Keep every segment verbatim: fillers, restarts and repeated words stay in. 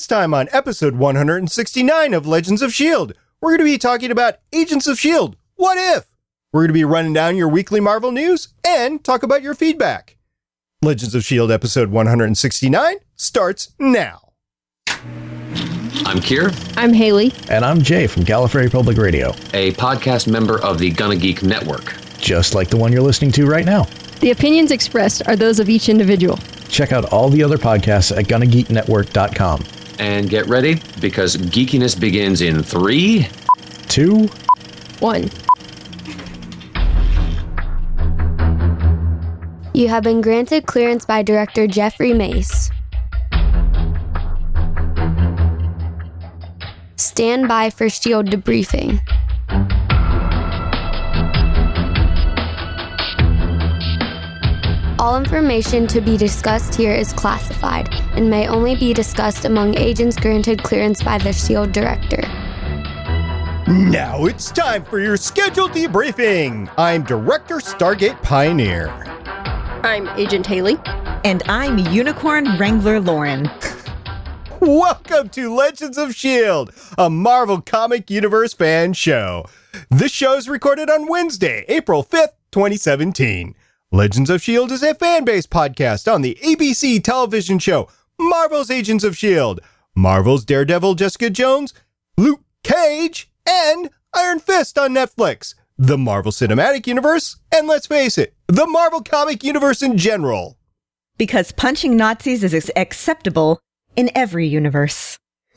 This time on episode one hundred sixty-nine of Legends of S H I E L D, we're going to be talking about Agents of S H I E L D. What if? We're going to be running down your weekly Marvel news and talk about your feedback. Legends of S H I E L D episode one hundred sixty-nine starts now. I'm Kier. I'm Haley. And I'm Jay from Gallifrey Public Radio, a podcast member of the Gonna Geek Network. Just like the one you're listening to right now. The opinions expressed are those of each individual. Check out all the other podcasts at gonna geek network dot com. And get ready, because geekiness begins in three, two, one. You have been granted clearance by Director Jeffrey Mace. Stand by for S H I E L D debriefing. All information to be discussed here is classified and may only be discussed among agents granted clearance by the S H I E L D Director. Now it's time for your scheduled debriefing. I'm Director Stargate Pioneer. I'm Agent Haley. And I'm Unicorn Wrangler Lauren. Welcome to Legends of S H I E L D, a Marvel Comic Universe fan show. This show is recorded on Wednesday, April fifth, twenty seventeen. Legends of S H I E L D is a fan-based podcast on the A B C television show Marvel's Agents of S H I E L D, Marvel's Daredevil Jessica Jones, Luke Cage, and Iron Fist on Netflix, the Marvel Cinematic Universe, and let's face it, the Marvel Comic Universe in general. Because punching Nazis is acceptable in every universe.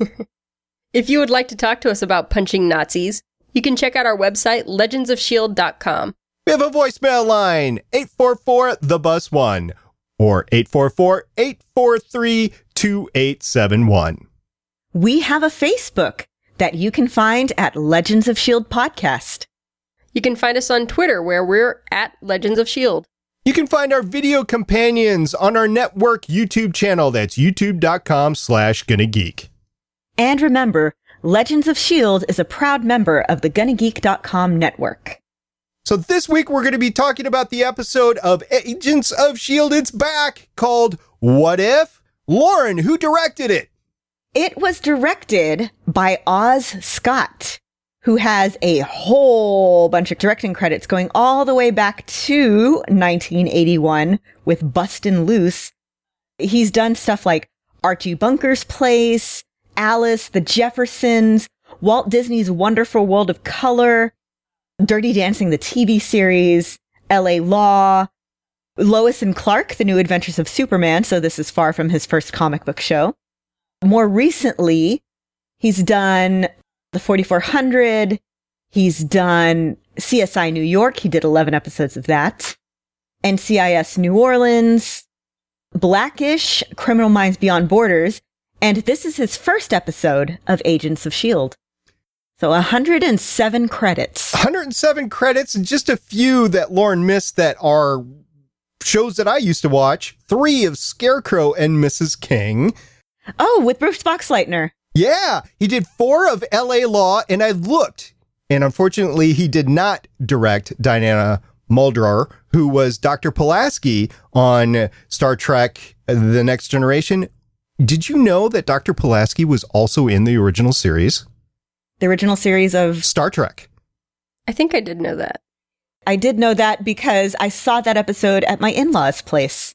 If you would like to talk to us about punching Nazis, you can check out our website, legends of shield dot com. We have a voicemail line, eight four four, the bus one, or eight four four, eight four three, two eight seven one. We have a Facebook that you can find at Legends of S H I E L D Podcast. You can find us on Twitter, where we're at Legends of S H I E L D. You can find our video companions on our network YouTube channel. That's youtube.com slash gonna geek. And remember, Legends of S H I E L D is a proud member of the gonna geek dot com network. So this week we're going to be talking about the episode of Agents of S H I E L D. It's back, called What If? Lauren, who directed it? It was directed by Oz Scott, who has a whole bunch of directing credits going all the way back to nineteen eighty-one with Bustin' Loose. He's done stuff like Archie Bunker's Place, Alice, The Jeffersons, Walt Disney's Wonderful World of Color, Dirty Dancing, the T V series, L A Law, Lois and Clark, The New Adventures of Superman, so this is far from his first comic book show. More recently, he's done The forty-four hundred, he's done C S I New York, he did eleven episodes of that, N C I S New Orleans, Blackish, Criminal Minds Beyond Borders, and this is his first episode of Agents of S H I E L D. So one hundred seven credits. one hundred seven credits, and just a few that Lauren missed that are shows that I used to watch. Three of Scarecrow and Missus King. Oh, with Bruce Boxleitner. Yeah, he did four of L A Law, and I looked, and unfortunately he did not direct Diana Muldaur, who was Doctor Pulaski on Star Trek The Next Generation. Did you know that Doctor Pulaski was also in the original series? The original series of Star Trek. I think I did know that. I did know that because I saw that episode at my in-laws' place.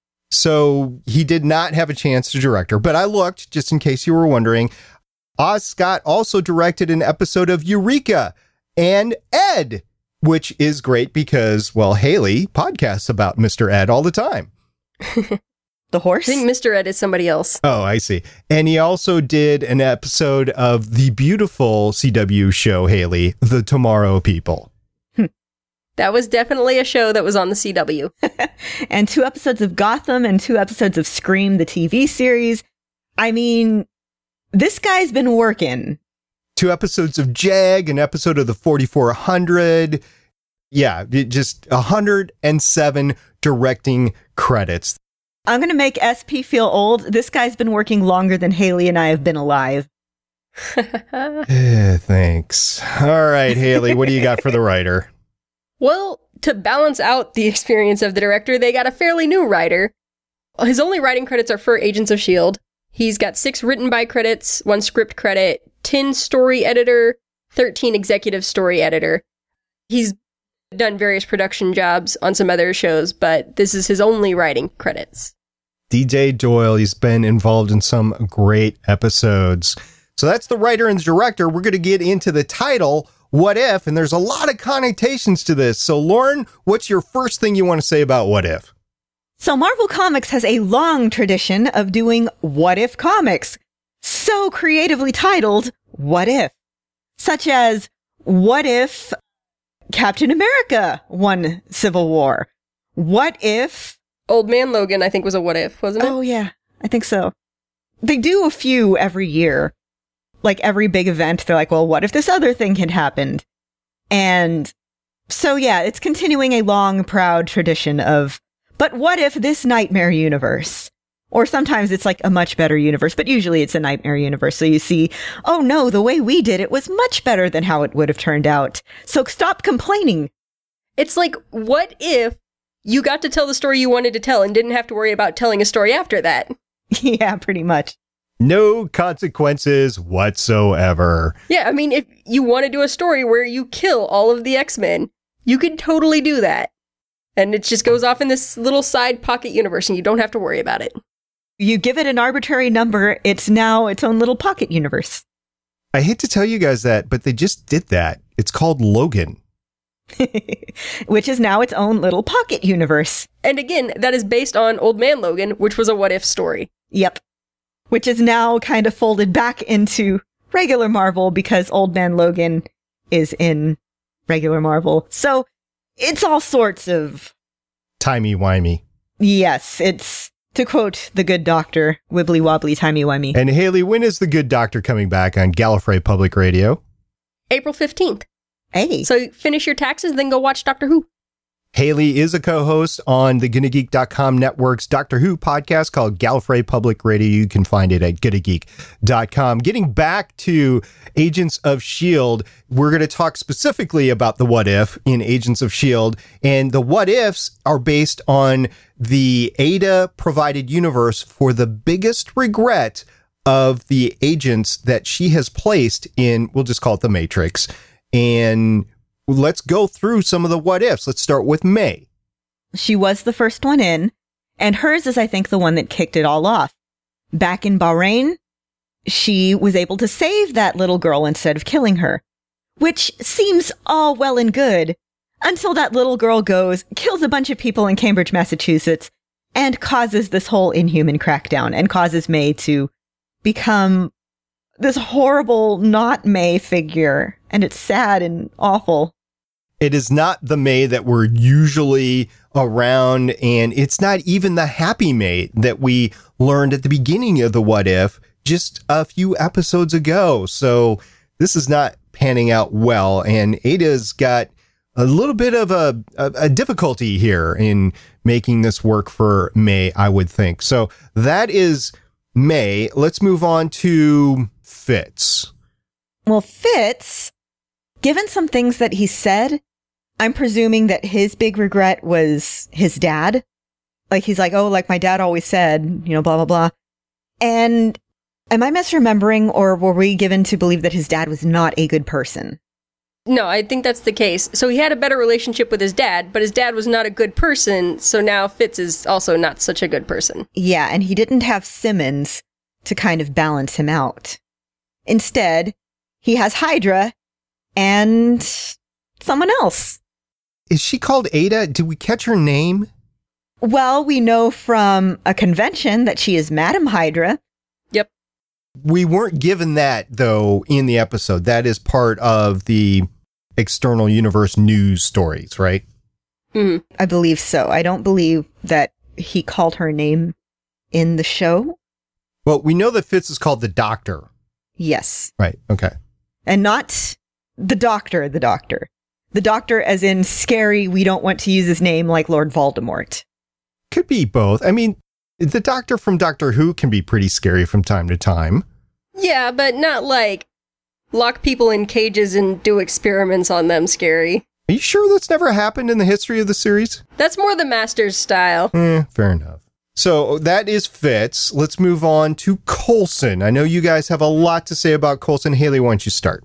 So he did not have a chance to direct her, but I looked just in case you were wondering. Oz Scott also directed an episode of Eureka and Ed, which is great because, well, Haley podcasts about Mister Ed all the time. The horse? I think Mister Ed is somebody else. Oh, I see. And he also did an episode of the beautiful C W show, Haley, The Tomorrow People. That was definitely a show that was on the C W. And two episodes of Gotham and two episodes of Scream, the T V series. I mean, this guy's been working. Two episodes of Jag, an episode of the forty-four hundred. Yeah, it just one hundred seven directing credits. I'm going to make S P feel old. This guy's been working longer than Haley and I have been alive. Eh, thanks. All right, Haley, what do you got for the writer? Well, to balance out the experience of the director, they got a fairly new writer. His only writing credits are for Agents of S H I E L D. He's got six written by credits, one script credit, ten story editor, thirteen executive story editor. He's done various production jobs on some other shows, but this is his only writing credits. D J Doyle, he's been involved in some great episodes. So that's the writer and the director. We're going to get into the title, What If? And there's a lot of connotations to this. So Lauren, what's your first thing you want to say about What If? So Marvel Comics has a long tradition of doing What If comics, so creatively titled What If? Such as, what if Captain America won Civil War? What if... Old Man Logan, I think, was a what if, wasn't it? Oh, yeah, I think so. They do a few every year. Like every big event, they're like, well, what if this other thing had happened? And so, yeah, it's continuing a long, proud tradition of, but what if this nightmare universe? Or sometimes it's like a much better universe, but usually it's a nightmare universe. So you see, oh no, the way we did it was much better than how it would have turned out. So stop complaining. It's like, what if you got to tell the story you wanted to tell and didn't have to worry about telling a story after that? Yeah, pretty much. No consequences whatsoever. Yeah, I mean, if you want to do a story where you kill all of the X-Men, you could totally do that. And it just goes off in this little side pocket universe and you don't have to worry about it. You give it an arbitrary number, it's now its own little pocket universe. I hate to tell you guys that, but they just did that. It's called Logan. Which is now its own little pocket universe. And again, that is based on Old Man Logan, which was a what if story. Yep. Which is now kind of folded back into regular Marvel because Old Man Logan is in regular Marvel. So it's all sorts of... timey-wimey. Yes, it's, to quote The Good Doctor, wibbly-wobbly, timey-wimey. And Haley, when is The Good Doctor coming back on Gallifrey Public Radio? April fifteenth. Hey. So finish your taxes, then go watch Doctor Who. Haley is a co-host on the Gonna Geek dot com network's Doctor Who podcast called Gallifrey Public Radio. You can find it at Gonna Geek dot com. Getting back to Agents of S H I E L D, we're going to talk specifically about the what if in Agents of S H I E L D. And the what ifs are based on the Ada provided universe for the biggest regret of the agents that she has placed in, we'll just call it the Matrix. And let's go through some of the what ifs. Let's start with May. She was the first one in, and hers is, I think, the one that kicked it all off. Back in Bahrain, she was able to save that little girl instead of killing her, which seems all well and good until that little girl goes, kills a bunch of people in Cambridge, Massachusetts, and causes this whole Inhuman crackdown and causes May to become this horrible, not May figure. And it's sad and awful. It is not the May that we're usually around, and it's not even the happy May that we learned at the beginning of the What If just a few episodes ago. So this is not panning out well, and Ada's got a little bit of a, a, a difficulty here in making this work for May, I would think. So that is May. Let's move on to Fitz. Well, Fitz, given some things that he said, I'm presuming that his big regret was his dad. Like, he's like, oh, like my dad always said, you know, blah, blah, blah. And am I misremembering, or were we given to believe that his dad was not a good person? No, I think that's the case. So he had a better relationship with his dad, but his dad was not a good person, so now Fitz is also not such a good person. Yeah, and he didn't have Simmons to kind of balance him out. Instead, he has Hydra and someone else. Is she called Ada? Did we catch her name? Well, we know from a convention that she is Madam Hydra. Yep. We weren't given that, though, in the episode. That is part of the external universe news stories, right? Mm-hmm. I believe so. I don't believe that he called her name in the show. Well, we know that Fitz is called the Doctor. Yes. Right. Okay. And not the Doctor, the Doctor. The Doctor as in scary, we don't want to use his name like Lord Voldemort. Could be both. I mean, the Doctor from Doctor Who can be pretty scary from time to time. Yeah, but not like lock people in cages and do experiments on them scary. Are you sure that's never happened in the history of the series? That's more the Master's style. Eh, fair enough. So that is Fitz. Let's move on to Coulson. I know you guys have a lot to say about Coulson. Haley, why don't you start?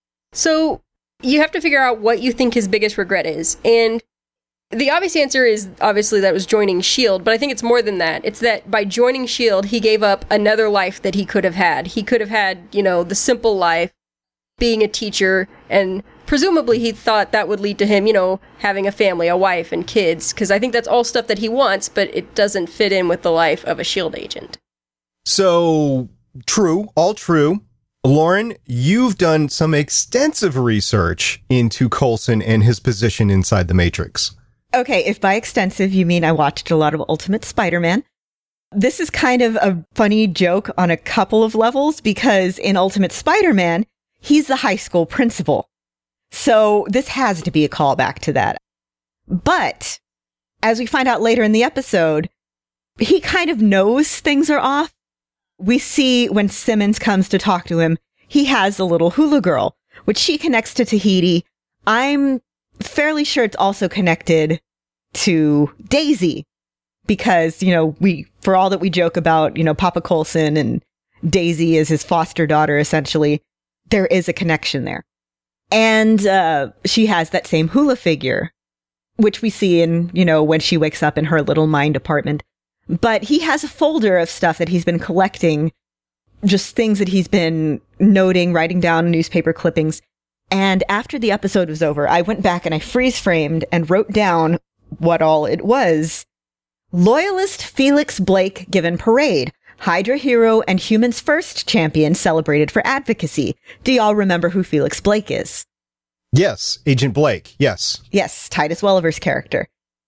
So you have to figure out what you think his biggest regret is. And the obvious answer is obviously that was joining S H I E L D, but I think it's more than that. It's that by joining S H I E L D, he gave up another life that he could have had. He could have had, you know, the simple life, being a teacher, and presumably he thought that would lead to him, you know, having a family, a wife, and kids, because I think that's all stuff that he wants, but it doesn't fit in with the life of a S H I E L D agent. So, true, all true. Lauren, you've done some extensive research into Coulson and his position inside the Matrix. Okay, if by extensive you mean I watched a lot of Ultimate Spider-Man. This is kind of a funny joke on a couple of levels, because in Ultimate Spider-Man, he's the high school principal. So this has to be a callback to that. But as we find out later in the episode, he kind of knows things are off. We see when Simmons comes to talk to him, he has a little hula girl, which she connects to Tahiti. I'm fairly sure it's also connected to Daisy, because, you know, we, for all that we joke about, you know, Papa Coulson and Daisy is his foster daughter, essentially, there is a connection there. And uh, she has that same hula figure, which we see in, you know, when she wakes up in her little mind apartment. But he has a folder of stuff that he's been collecting, just things that he's been noting, writing down newspaper clippings. And after the episode was over, I went back and I freeze framed and wrote down what all it was. Loyalist Felix Blake given parade. Hydra hero and Humans First champion celebrated for advocacy. Do y'all remember who Felix Blake is? Yes, Agent Blake, yes. Yes, Titus Welliver's character.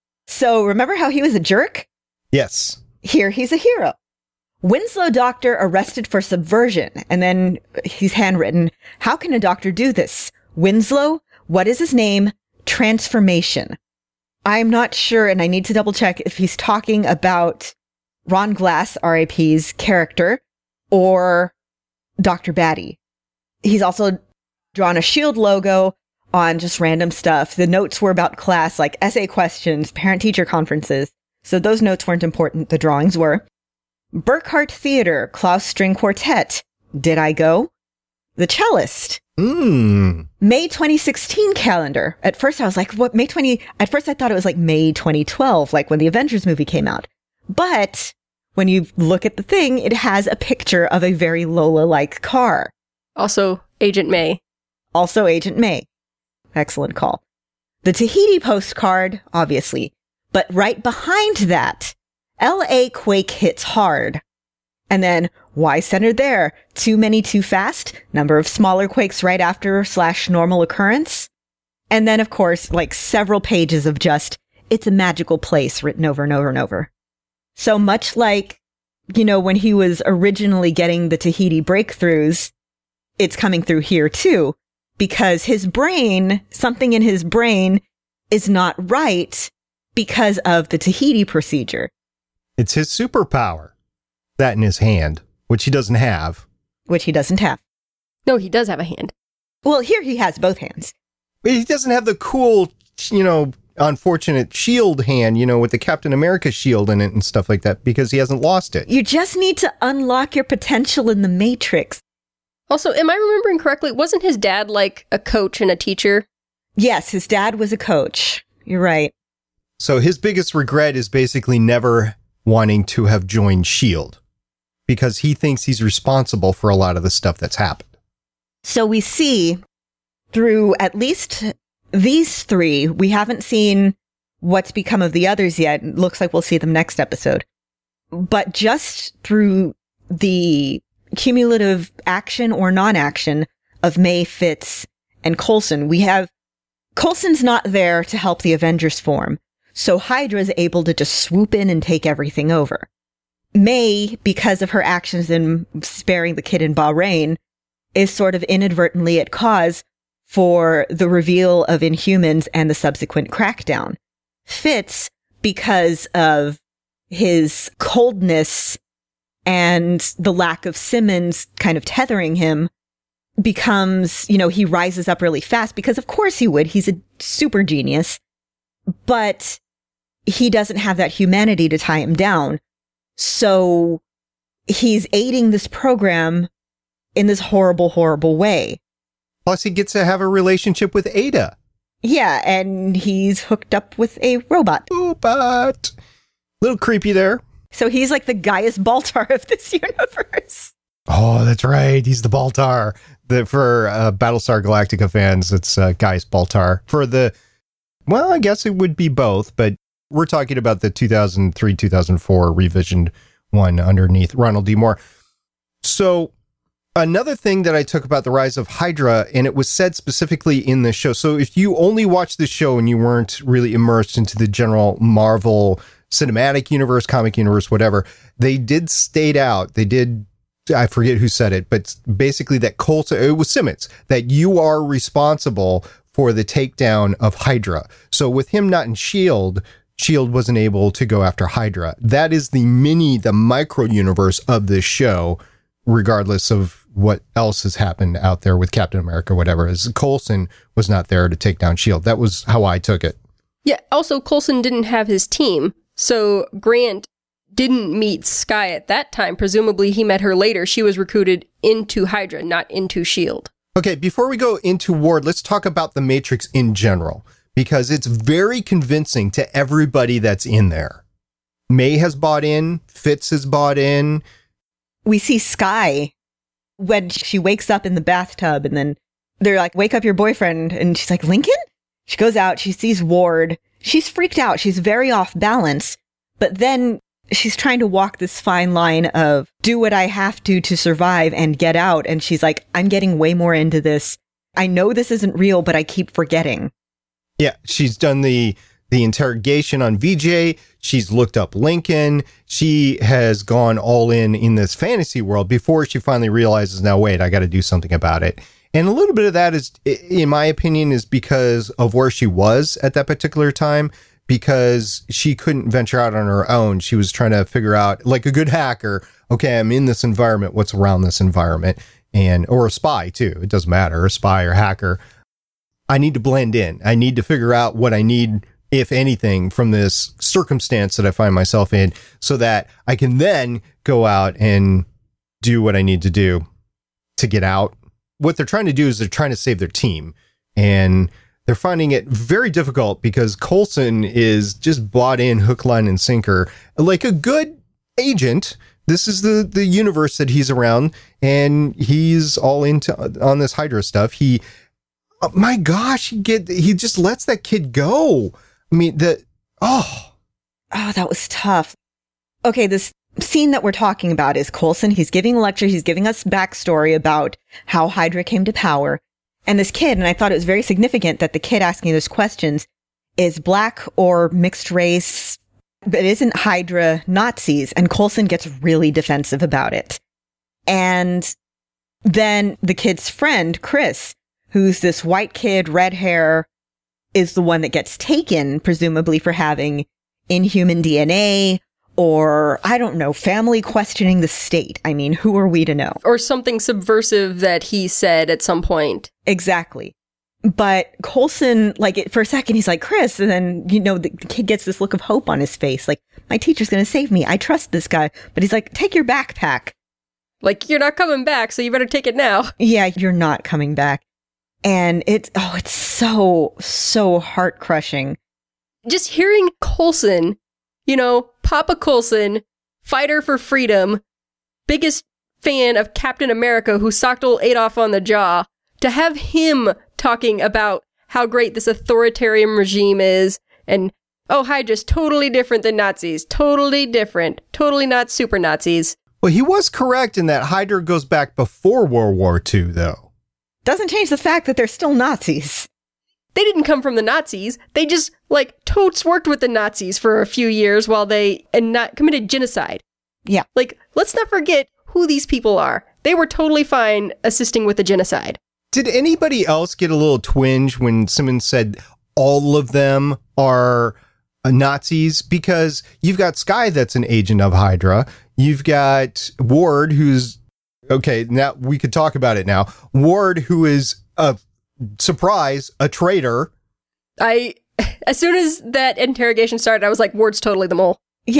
So remember how he was a jerk? Yes. Here he's a hero. Winslow doctor arrested for subversion. And then he's handwritten, how can a doctor do this? Winslow, what is his name? Transformation. I'm not sure, and I need to double check if he's talking about Ron Glass, R I P's character, or Doctor Batty. He's also drawn a S H I E L D logo on just random stuff. The notes were about class, like essay questions, parent-teacher conferences. So those notes weren't important. The drawings were. Burkhart Theater, Klaus String Quartet. Did I go? The Cellist. Mm. May twenty sixteen calendar. At first I was like, what, May twentieth? At first I thought it was like May twenty twelve, like when the Avengers movie came out. But when you look at the thing, it has a picture of a very Lola-like car. Also, Agent May. Also Agent May. Excellent call. The Tahiti postcard, obviously. But right behind that, L A quake hits hard. And then, why centered there? Too many too fast? Number of smaller quakes right after slash normal occurrence? And then, of course, like several pages of just, it's a magical place written over and over and over. So much like, you know, when he was originally getting the Tahiti breakthroughs, it's coming through here too, because his brain, something in his brain is not right because of the Tahiti procedure. It's his superpower. That in his hand, which he doesn't have. Which he doesn't have. No, he does have a hand. Well, here he has both hands. But he doesn't have the cool, you know, unfortunate shield hand, you know, with the Captain America shield in it and stuff like that, because he hasn't lost it. You just need to unlock your potential in the Matrix. Also, am I remembering correctly? Wasn't his dad like a coach and a teacher? Yes, his dad was a coach. You're right. So his biggest regret is basically never wanting to have joined S H I E L D, because he thinks he's responsible for a lot of the stuff that's happened. So we see through at least these three, we haven't seen what's become of the others yet. It looks like we'll see them next episode. But just through the cumulative action or non-action of May, Fitz, and Coulson, we have Coulson's not there to help the Avengers form. So Hydra's able to just swoop in and take everything over. May, because of her actions in sparing the kid in Bahrain, is sort of inadvertently at cause for the reveal of Inhumans and the subsequent crackdown. Fitz, because of his coldness and the lack of Simmons kind of tethering him, becomes, you know, he rises up really fast because of course he would. He's a super genius. But he doesn't have that humanity to tie him down. So he's aiding this program in this horrible, horrible way. Plus, he gets to have a relationship with Ada. Yeah, and he's hooked up with a robot. Robot. Little creepy there. So he's like the Gaius Baltar of this universe. Oh, that's right. He's the Baltar. The, for uh, Battlestar Galactica fans, it's uh, Gaius Baltar. For the, well, I guess it would be both, but we're talking about the two thousand three, two thousand four revisioned one underneath Ronald D. Moore. So another thing that I took about the rise of Hydra, and it was said specifically in the show. So if you only watched the show and you weren't really immersed into the general Marvel cinematic universe, comic universe, whatever, they did state out, they did, I forget who said it, but basically that Coulson, it was Simmons, that you are responsible for the takedown of Hydra. So with him not in S H I E L D, S H I E L D wasn't able to go after Hydra. That is the mini, the micro universe of this show, regardless of what else has happened out there with Captain America, whatever. As Coulson was not there to take down S H I E L D. That was how I took it. Yeah, also Coulson didn't have his team, so Grant didn't meet Skye at that time. Presumably he met her later. She was recruited into Hydra, not into S H I E L D. Okay, before we go into Ward, let's talk about the Matrix in general, because it's very convincing to everybody that's in there. May has bought in, Fitz has bought in. We see Skye when she wakes up in the bathtub, and then they're like, wake up your boyfriend. And she's like, Lincoln? She goes out, she sees Ward. She's freaked out. She's very off balance. But then she's trying to walk this fine line of do what I have to to survive and get out. And she's like, I'm getting way more into this. I know this isn't real, but I keep forgetting. Yeah, she's done the the interrogation on V J. She's looked up Lincoln. She has gone all in in this fantasy world before she finally realizes, now, wait, I got to do something about it. And a little bit of that is, in my opinion, is because of where she was at that particular time, because she couldn't venture out on her own. She was trying to figure out, like a good hacker, okay, I'm in this environment, what's around this environment, and or a spy too. It doesn't matter, a spy or hacker. I need to blend in. I need to figure out what I need, if anything, from this circumstance that I find myself in, so that I can then go out and do what I need to do to get out. What they're trying to do is they're trying to save their team, and they're finding it very difficult because Coulson is just bought in hook, line, and sinker, like a good agent. This is the, the universe that he's around, and he's all into on this Hydra stuff. He, oh my gosh, he get he just lets that kid go. I mean, the oh, oh, that was tough. Okay, this scene that we're talking about is Coulson. He's giving a lecture. He's giving us backstory about how Hydra came to power. And this kid, and I thought it was very significant that the kid asking those questions is black or mixed race, but isn't Hydra Nazis? And Coulson gets really defensive about it. And then the kid's friend, Chris, who's this white kid, red hair, is the one that gets taken, presumably for having inhuman D N A, or, I don't know, family questioning the state. I mean, who are we to know? Or something subversive that he said at some point. Exactly. But Coulson, like, it, for a second, he's like, Chris, and then, you know, the, the kid gets this look of hope on his face. Like, my teacher's going to save me. I trust this guy. But he's like, take your backpack. Like, you're not coming back, so you better take it now. Yeah, you're not coming back. And it's, oh, it's so, so heart-crushing. Just hearing Coulson, you know, Papa Coulson, fighter for freedom, biggest fan of Captain America who socked old Adolf on the jaw, to have him talking about how great this authoritarian regime is, and, oh, Hydra's totally different than Nazis, totally different, totally not super Nazis. Well, he was correct in that Hydra goes back before World War Two, though. Doesn't change the fact that they're still Nazis. They didn't come from the Nazis. They just, like, totes worked with the Nazis for a few years while they and not committed genocide. Yeah. Like, let's not forget who these people are. They were totally fine assisting with the genocide. Did anybody else get a little twinge when Simmons said all of them are uh, Nazis? Because you've got Skye that's an agent of Hydra. You've got Ward, who's, okay, now we could talk about it now. Ward, who is a surprise, a traitor. I, as soon as that interrogation started, I was like, Ward's totally the mole. Yeah.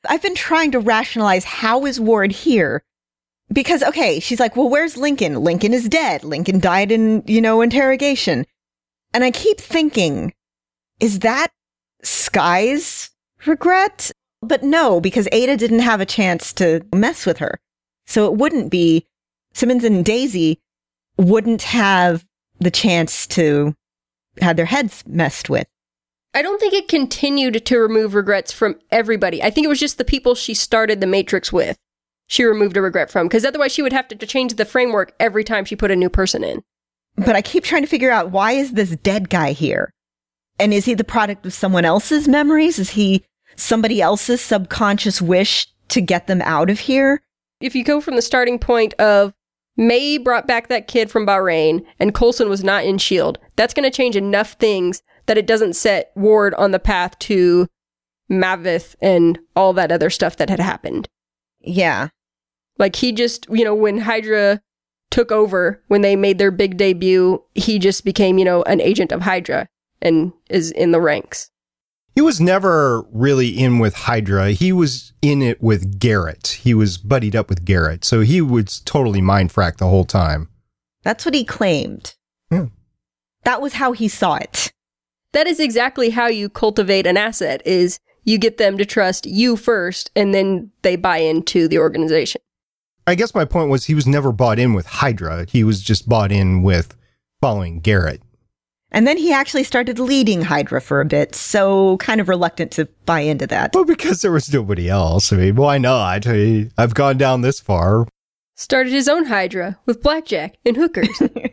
I've been trying to rationalize, how is Ward here? Because, okay, she's like, well, where's Lincoln? Lincoln is dead. Lincoln died in, you know, interrogation. And I keep thinking, is that Skye's regret? But no, because Ada didn't have a chance to mess with her. So it wouldn't be, Simmons and Daisy wouldn't have the chance to have their heads messed with. I don't think it continued to remove regrets from everybody. I think it was just the people she started the Matrix with. She removed a regret from, because otherwise she would have to change the framework every time she put a new person in. But I keep trying to figure out, why is this dead guy here? And is he the product of someone else's memories? Is he somebody else's subconscious wish to get them out of here? If you go from the starting point of May brought back that kid from Bahrain and Coulson was not in S H I E L D, that's going to change enough things that it doesn't set Ward on the path to Maveth and all that other stuff that had happened. Yeah. Like, he just, you know, when Hydra took over, when they made their big debut, he just became, you know, an agent of Hydra and is in the ranks. He was never really in with Hydra. He was in it with Garrett. He was buddied up with Garrett. So he was totally mindfracked the whole time. That's what he claimed. Yeah. That was how he saw it. That is exactly how you cultivate an asset, is you get them to trust you first, and then they buy into the organization. I guess my point was, he was never bought in with Hydra. He was just bought in with following Garrett. And then he actually started leading Hydra for a bit, so kind of reluctant to buy into that. Well, because there was nobody else. I mean, why not? I mean, I've gone down this far. Started his own Hydra with blackjack and hookers.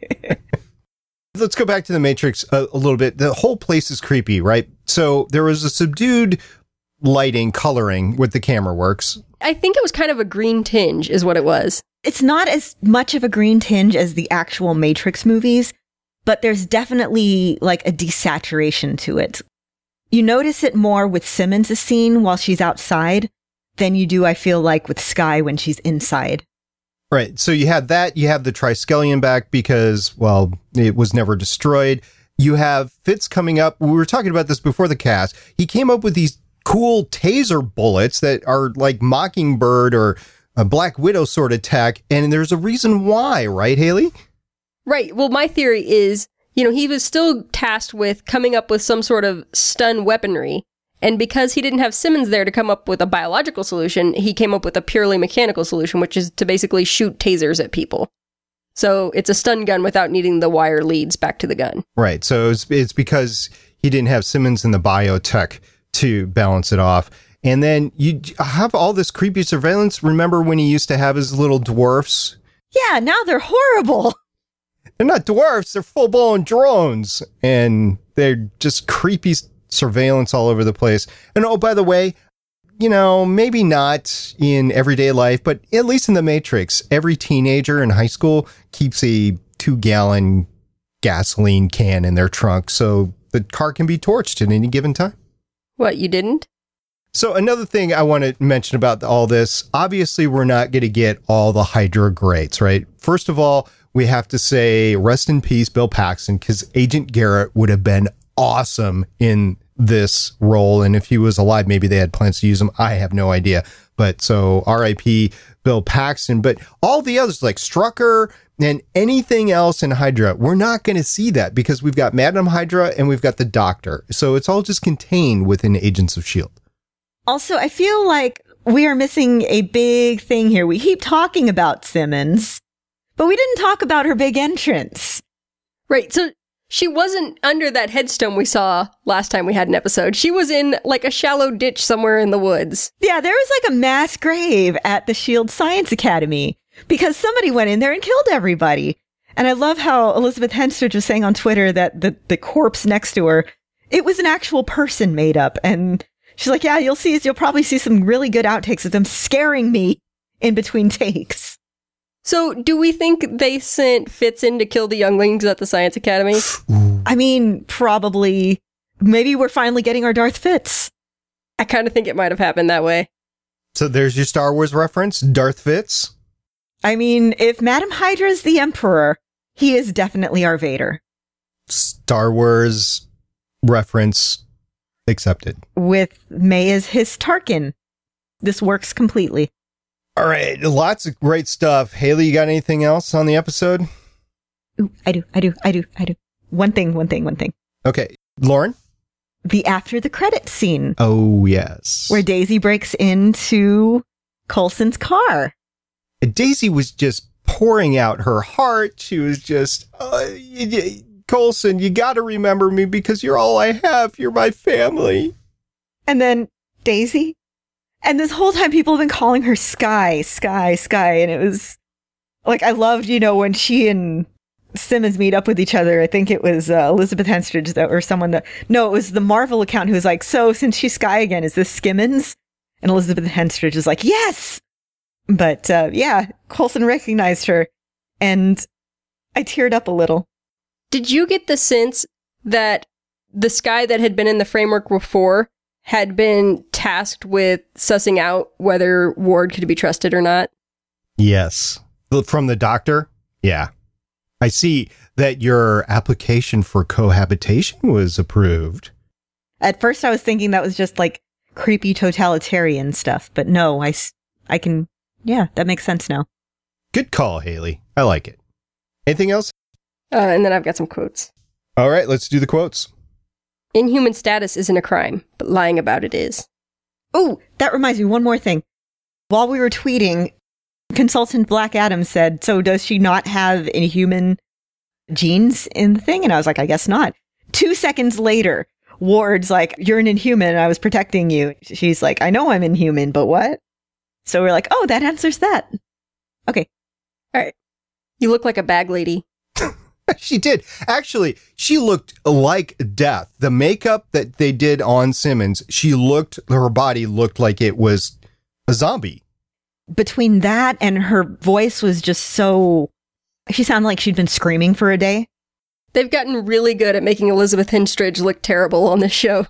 Let's go back to the Matrix a, a little bit. The whole place is creepy, right? So there was a subdued lighting, coloring with the camera works. I think it was kind of a green tinge is what it was. It's not as much of a green tinge as the actual Matrix movies, but there's definitely like a desaturation to it. You notice it more with Simmons' scene while she's outside than you do, I feel like, with Skye when she's inside. Right. So you had that. You have the Triskelion back because, well, it was never destroyed. You have Fitz coming up. We were talking about this before the cast. He came up with these cool taser bullets that are like Mockingbird or a Black Widow sort of tech. And there's a reason why, right, Haley? Right. Well, my theory is, you know, he was still tasked with coming up with some sort of stun weaponry. And because he didn't have Simmons there to come up with a biological solution, he came up with a purely mechanical solution, which is to basically shoot tasers at people. So it's a stun gun without needing the wire leads back to the gun. Right. So it's, it's because he didn't have Simmons in the biotech to balance it off. And then you have all this creepy surveillance. Remember when he used to have his little dwarfs? Yeah, now they're horrible. They're not dwarfs. They're full-blown drones. And they're just creepy surveillance all over the place. And oh, by the way, you know, maybe not in everyday life, but at least in the Matrix, every teenager in high school keeps a two-gallon gasoline can in their trunk so the car can be torched at any given time. What, you didn't? So another thing I want to mention about all this, obviously we're not going to get all the Hydra greats, right? First of all, we have to say rest in peace, Bill Paxton, because Agent Garrett would have been awesome in this role. And if he was alive, maybe they had plans to use him. I have no idea. But so R I P Bill Paxton. But all the others like Strucker and anything else in Hydra, we're not going to see that because we've got Madam Hydra and we've got the Doctor. So it's all just contained within Agents of S H I E L D. Also, I feel like we are missing a big thing here. We keep talking about Simmons, but we didn't talk about her big entrance. Right. So she wasn't under that headstone we saw last time we had an episode. She was in like a shallow ditch somewhere in the woods. Yeah, there was like a mass grave at the S H I E L D Science Academy because somebody went in there and killed everybody. And I love how Elizabeth Henstridge was saying on Twitter that the, the corpse next to her, it was an actual person made up. And she's like, yeah, you'll see, you'll probably see some really good outtakes of them scaring me in between takes. So do we think they sent Fitz in to kill the younglings at the Science Academy? I mean, probably. Maybe we're finally getting our Darth Fitz. I kind of think it might have happened that way. So there's your Star Wars reference, Darth Fitz. I mean, if Madam Hydra is the Emperor, he is definitely our Vader. Star Wars reference accepted. With May as his Tarkin. this works completely. All right. Lots of great stuff. Haley, you got anything else on the episode? Ooh, I do, I do, I do, I do. One thing, one thing, one thing. Okay. Lauren? The after the credits scene. Oh, yes. Where Daisy breaks into Coulson's car. Daisy was just pouring out her heart. She was just, uh, y- y- Coulson, you got to remember me because you're all I have. You're my family. And then Daisy. And this whole time people have been calling her Sky, Sky, Sky. And it was like, I loved, you know, when she and Simmons meet up with each other. I think it was uh, Elizabeth Henstridge that, or someone that, no, it was the Marvel account who was like, so since she's Sky again, is this Skimmons? And Elizabeth Henstridge is like, yes. But uh, yeah, Coulson recognized her and I teared up a little. Did you get the sense that the Sky that had been in the framework before had been tasked with sussing out whether Ward could be trusted or not? Yes. From the doctor? Yeah. I see that your application for cohabitation was approved. At first I was thinking that was just like creepy totalitarian stuff, but no, I, I can, yeah, that makes sense now. Good call, Haley. I like it. Anything else? Uh, and then I've got some quotes. All right, let's do the quotes. Inhuman status isn't a crime, but lying about it is. Oh, that reminds me, one more thing. While we were tweeting, consultant Black Adam said, so does she not have inhuman genes in the thing? And I was like, I guess not. Two seconds later, Ward's like, you're an inhuman, I was protecting you. She's like, I know I'm inhuman, but what? So we're like, oh, that answers that. Okay. All right. You look like a bag lady. She did. Actually, she looked like death. The makeup that they did on Simmons, she looked, her body looked like it was a zombie. Between that and her voice was just so, she sounded like she'd been screaming for a day. They've gotten really good at making Elizabeth Henstridge look terrible on this show.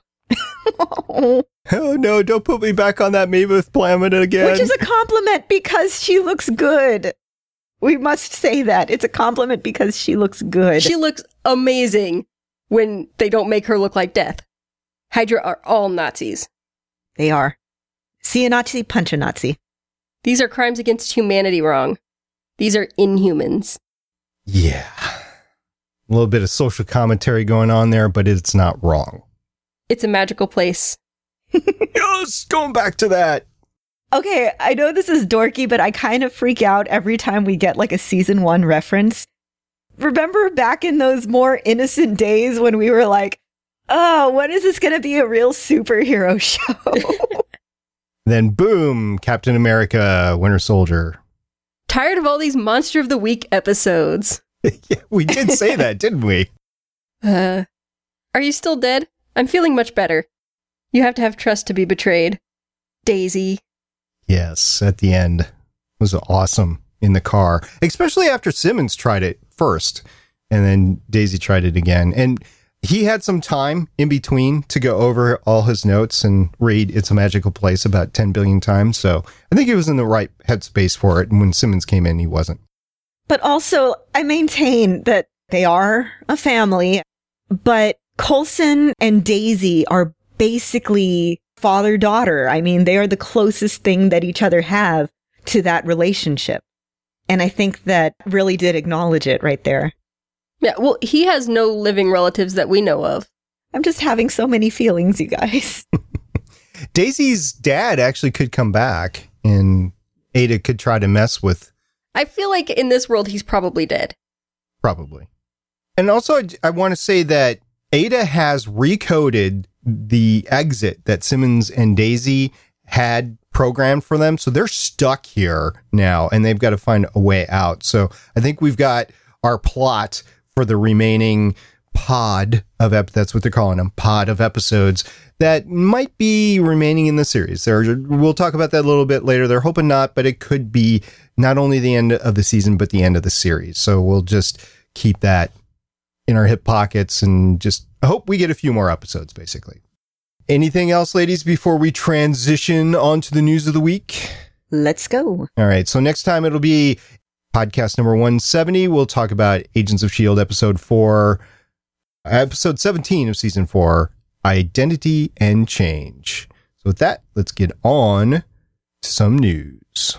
Oh no, don't put me back on that Mavis planet again. Which is a compliment because she looks good. We must say that. It's a compliment because she looks good. She looks amazing when they don't make her look like death. Hydra are all Nazis. They are. See a Nazi, punch a Nazi. These are crimes against humanity wrong. These are inhumans. Yeah. A little bit of social commentary going on there, but it's not wrong. It's a magical place. Yes, going back to that. Okay, I know this is dorky, but I kind of freak out every time we get like a season one reference. Remember back in those more innocent days when we were like, oh, when is this going to be a real superhero show? Then boom, Captain America, Winter Soldier. Tired of all these Monster of the Week episodes. Yeah, we did say that, didn't we? Uh, are you still dead? I'm feeling much better. You have to have trust to be betrayed. Daisy. Yes, at the end. It was awesome in the car, especially after Simmons tried it first, and then Daisy tried it again. And he had some time in between to go over all his notes and read It's a Magical Place about ten billion times. So I think he was in the right headspace for it. And when Simmons came in, he wasn't. But also, I maintain that they are a family, but Coulson and Daisy are basically father-daughter. I mean, they are the closest thing that each other have to that relationship. And I think that really did acknowledge it right there. Yeah, well, he has no living relatives that we know of. I'm just having so many feelings, you guys. Daisy's dad actually could come back, and Ada could try to mess with. I feel like in this world, he's probably dead. Probably. And also, I, I want to say that Ada has recoded the exit that Simmons and Daisy had programmed for them. So they're stuck here now, and they've got to find a way out. So I think we've got our plot for the remaining pod of ep- that's what they're calling them, pod of episodes that might be remaining in the series. There, we'll talk about that a little bit later. They're hoping not, but it could be not only the end of the season, but the end of the series. So we'll just keep that in our hip pockets and just hope we get a few more episodes, basically. Anything else, ladies, before we transition on to the news of the week? Let's go. All right. So next time it'll be podcast number one seventy. We'll talk about Agents of S H I E L D episode four, episode seventeen of season four, Identity and Change. So with that, let's get on some news.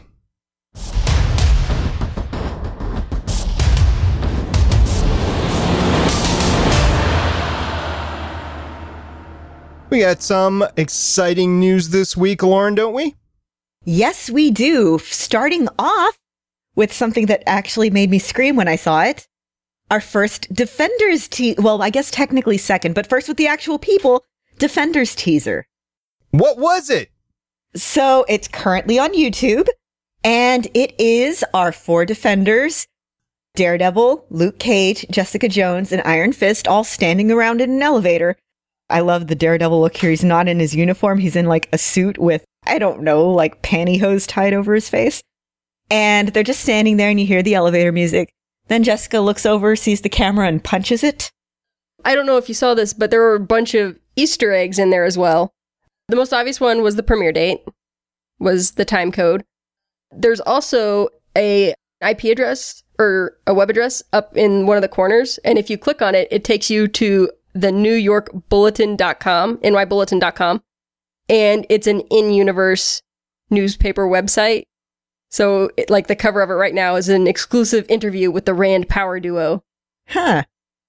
We got some exciting news this week, Lauren, don't we? Yes, we do. Starting off with something that actually made me scream when I saw it. Our first Defenders te- well, I guess technically second, but first with the actual people, Defenders teaser. What was it? So it's currently on YouTube, and it is our four Defenders, Daredevil, Luke Cage, Jessica Jones, and Iron Fist, all standing around in an elevator. I love the Daredevil look here. He's not in his uniform. He's in like a suit with, I don't know, like pantyhose tied over his face. And they're just standing there and you hear the elevator music. Then Jessica looks over, sees the camera, and punches it. I don't know if you saw this, but there were a bunch of Easter eggs in there as well. The most obvious one was the premiere date, was the time code. There's also a I P address or a web address up in one of the corners. And if you click on it, it takes you to the New York Bulletin dot com, N Y Bulletin dot com. And it's an in-universe newspaper website. So, it, like, the cover of it right now is an exclusive interview with the Rand Power duo. Huh.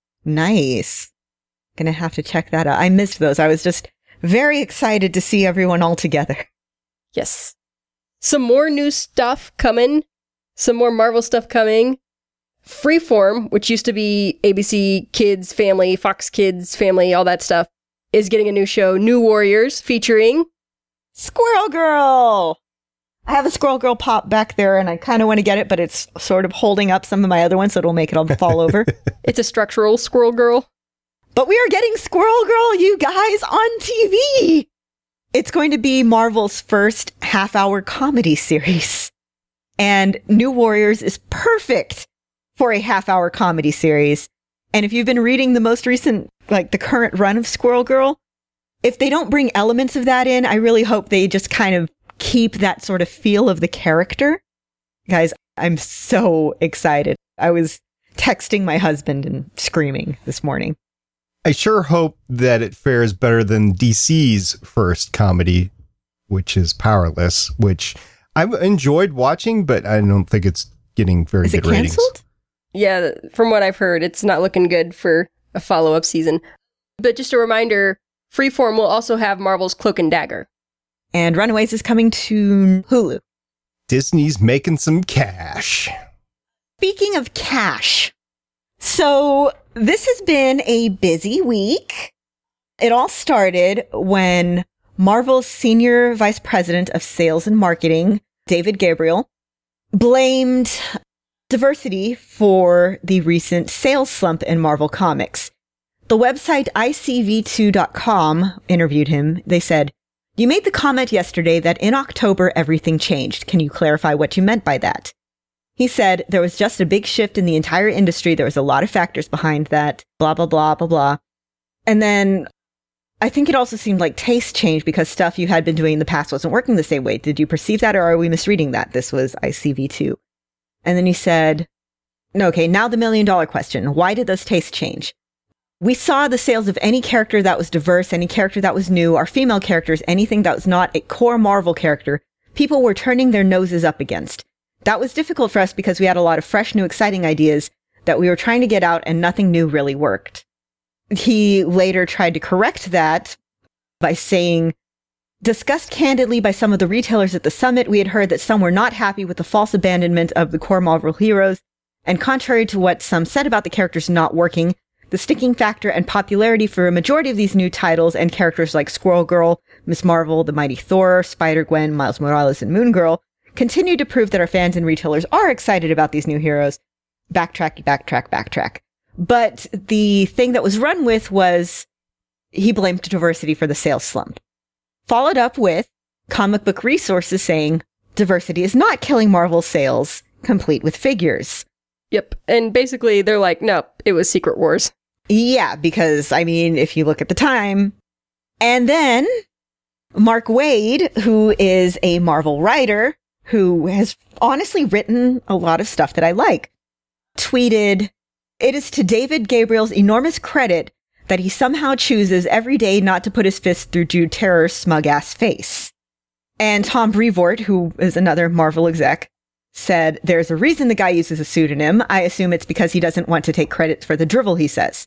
Nice. Gonna have to check that out. I missed those. I was just very excited to see everyone all together. Yes. Some more new stuff coming. Some more Marvel stuff coming. Freeform, which used to be A B C Kids Family, Fox Kids Family, all that stuff, is getting a new show, New Warriors, featuring Squirrel Girl! I have a Squirrel Girl pop back there, and I kind of want to get it, but it's sort of holding up some of my other ones, so it'll make it all fall over. It's a structural Squirrel Girl. But we are getting Squirrel Girl, you guys, on T V! It's going to be Marvel's first half-hour comedy series. And New Warriors is perfect for a half-hour comedy series. And if you've been reading the most recent, like the current run of Squirrel Girl, if they don't bring elements of that in, I really hope they just kind of keep that sort of feel of the character. Guys, I'm so excited. I was texting my husband and screaming this morning. I sure hope that it fares better than D C's first comedy, which is Powerless, which I've enjoyed watching, but I don't think it's getting very is good it ratings. canceled? Yeah, from what I've heard, it's not looking good for a follow-up season. But just a reminder, Freeform will also have Marvel's Cloak and Dagger. And Runaways is coming to Hulu. Disney's making some cash. Speaking of cash, so this has been a busy week. It all started when Marvel's Senior Vice President of Sales and Marketing, David Gabriel, blamed diversity for the recent sales slump in Marvel Comics. The website I C V two dot com interviewed him. They said, "You made the comment yesterday that in October everything changed. Can you clarify what you meant by that?" He said, "There was just a big shift in the entire industry. There was a lot of factors behind that, blah, blah, blah, blah, blah." And then I think it also seemed like taste changed because stuff you had been doing in the past wasn't working the same way. Did you perceive that, or are we misreading that? This was I C V two. And then he said, "No, okay, now the million dollar question. Why did those tastes change? We saw the sales of any character that was diverse, any character that was new, our female characters, anything that was not a core Marvel character, people were turning their noses up against. That was difficult for us because we had a lot of fresh, new, exciting ideas that we were trying to get out and nothing new really worked." He later tried to correct that by saying, "Discussed candidly by some of the retailers at the summit, we had heard that some were not happy with the false abandonment of the core Marvel heroes, and contrary to what some said about the characters not working, the sticking factor and popularity for a majority of these new titles and characters like Squirrel Girl, Miz Marvel, the Mighty Thor, Spider-Gwen, Miles Morales, and Moon Girl continue to prove that our fans and retailers are excited about these new heroes." Backtrack, backtrack, backtrack. But the thing that was run with was he blamed diversity for the sales slump. Followed up with Comic Book Resources saying, "Diversity is not killing Marvel sales, complete with figures." Yep. And basically, they're like, no, it was Secret Wars. Yeah, because, I mean, if you look at the time. And then Mark Waid, who is a Marvel writer, who has honestly written a lot of stuff that I like, tweeted, "It is to David Gabriel's enormous credit that he somehow chooses every day not to put his fist through Jude Terror's smug-ass face." And Tom Brevoort, who is another Marvel exec, said there's a reason the guy uses a pseudonym. I assume it's because he doesn't want to take credit for the drivel he says.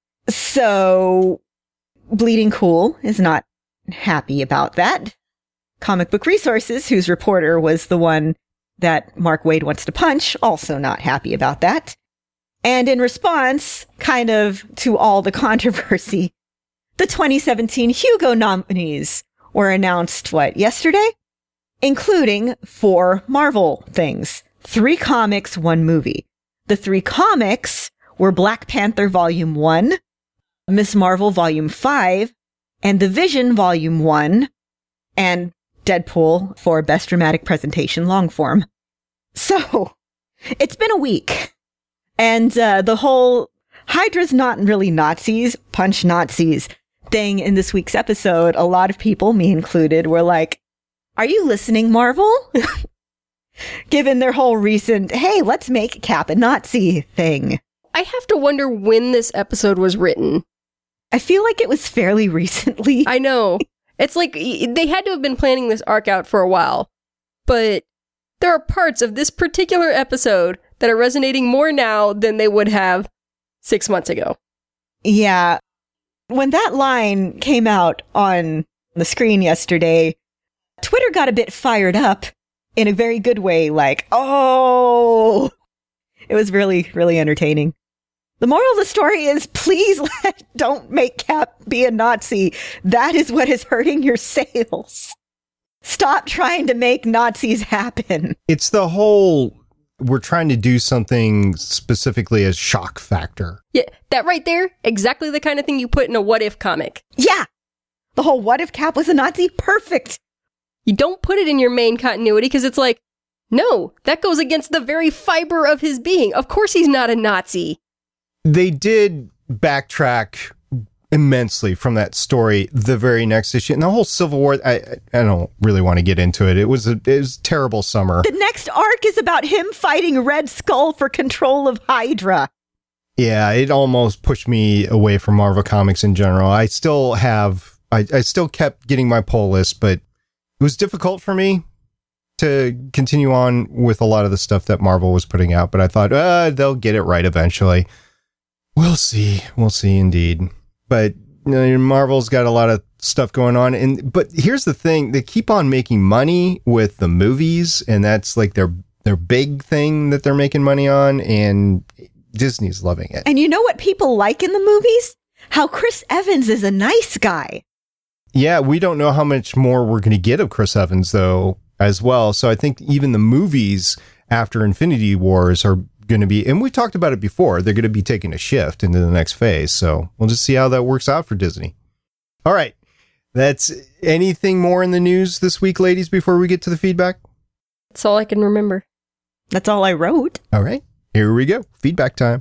So Bleeding Cool is not happy about that. Comic Book Resources, whose reporter was the one that Mark Waid wants to punch, also not happy about that. And in response, kind of to all the controversy, the twenty seventeen Hugo nominees were announced, what, yesterday? Including four Marvel things. Three comics, one movie. The three comics were Black Panther Volume one, Miz Marvel Volume five, and The Vision Volume one, and Deadpool for Best Dramatic Presentation long form. So, it's been a week. And uh, the whole Hydra's not really Nazis, punch Nazis thing in this week's episode, a lot of people, me included, were like, are you listening, Marvel? Given their whole recent, hey, let's make Cap a Nazi thing. I have to wonder when this episode was written. I feel like it was fairly recently. I know. It's like they had to have been planning this arc out for a while. But there are parts of this particular episode that are resonating more now than they would have six months ago. Yeah. When that line came out on the screen yesterday, Twitter got a bit fired up in a very good way, like, oh, it was really, really entertaining. The moral of the story is, please let, don't make Cap be a Nazi. That is what is hurting your sales. Stop trying to make Nazis happen. It's the whole, we're trying to do something specifically as shock factor. Yeah, that right there, exactly the kind of thing you put in a what if comic. Yeah. The whole what if Cap was a Nazi? Perfect. You don't put it in your main continuity because it's like, no, that goes against the very fiber of his being. Of course he's not a Nazi. They did backtrack immensely from that story the very next issue. And the whole Civil War, I, I don't really want to get into it. It was a, it was a terrible summer. The next arc is about him fighting Red Skull for control of Hydra. Yeah, it almost pushed me away from Marvel Comics in general. I still have, I, I still kept getting my pull list, but it was difficult for me to continue on with a lot of the stuff that Marvel was putting out. But I thought, uh, they'll get it right eventually. We'll see. We'll see indeed. But you know, Marvel's got a lot of stuff going on. And but here's the thing. They keep on making money with the movies. And that's like their their big thing that they're making money on. And Disney's loving it. And you know what people like in the movies? How Chris Evans is a nice guy. Yeah, we don't know how much more we're going to get of Chris Evans, though, as well. So I think even the movies after Infinity Wars are going to be, and we talked about it before, they're going to be taking a shift into the next phase. So we'll just see how that works out for Disney. All right. That's anything more in the news this week, ladies, before we get to the feedback? That's all I can remember. That's all I wrote. All right. Here we go. Feedback time.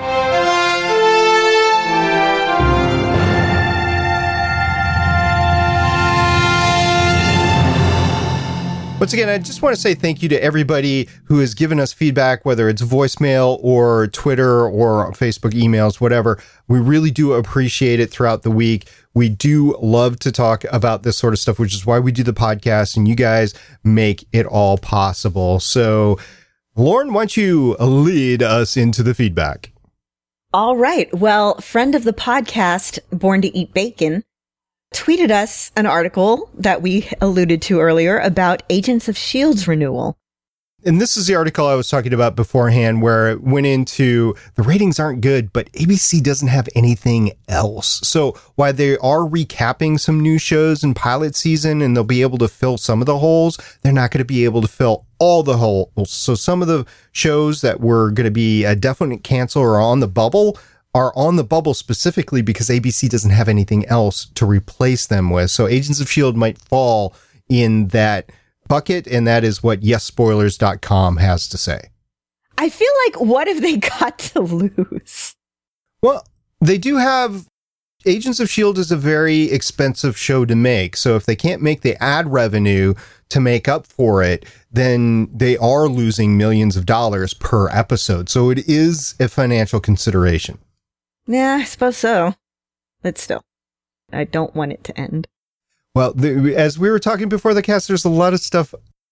Once again, I just want to say thank you to everybody who has given us feedback, whether it's voicemail or Twitter or Facebook emails, whatever. We really do appreciate it throughout the week. We do love to talk about this sort of stuff, which is why we do the podcast, and you guys make it all possible. So, Lauren, why don't you lead us into the feedback? All right. Well, friend of the podcast, Born to Eat Bacon, tweeted us an article that we alluded to earlier about Agents of S H I E L D's renewal. And this is the article I was talking about beforehand, where it went into the ratings aren't good, but A B C doesn't have anything else. So while they are recapping some new shows in pilot season and they'll be able to fill some of the holes, they're not going to be able to fill all the holes. So some of the shows that were going to be a definite cancel or on the bubble are on the bubble specifically because A B C doesn't have anything else to replace them with. So Agents of S H I E L D might fall in that bucket, and that is what yes spoilers dot com has to say. I feel like, what have they got to lose? Well, they do have... Agents of S H I E L D is a very expensive show to make, so if they can't make the ad revenue to make up for it, then they are losing millions of dollars per episode. So it is a financial consideration. Yeah, I suppose so. But still, I don't want it to end. Well, the, as we were talking before the cast, there's a lot of stuff